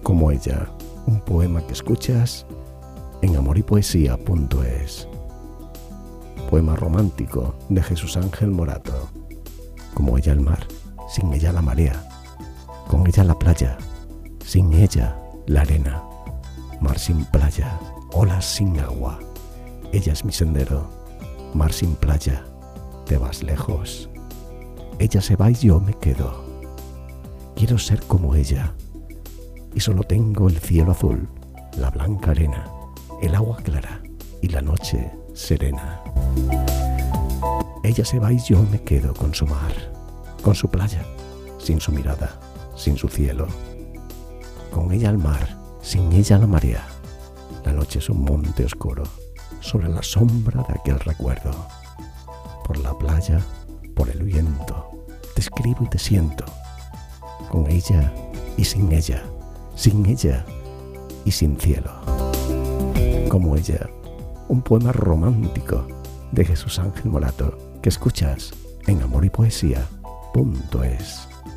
Como ella, un poema que escuchas en amorypoesia.es. Poema romántico de Jesús Ángel Morato. Como ella el mar, sin ella la marea. Con ella la playa, sin ella la arena. Mar sin playa, olas sin agua. Ella es mi sendero, mar sin playa, te vas lejos. Ella se va y yo me quedo. Quiero ser como ella, y solo tengo el cielo azul, la blanca arena, el agua clara y la noche serena. Ella se va y yo me quedo con su mar, con su playa, sin su mirada, sin su cielo. Con ella el mar, sin ella la marea. La noche es un monte oscuro, sobre la sombra de aquel recuerdo. Por la playa, por el viento, te escribo y te siento. Con ella y sin ella y sin cielo. Como ella, un poema romántico de Jesús Ángel Morato que escuchas en amorypoesia.es.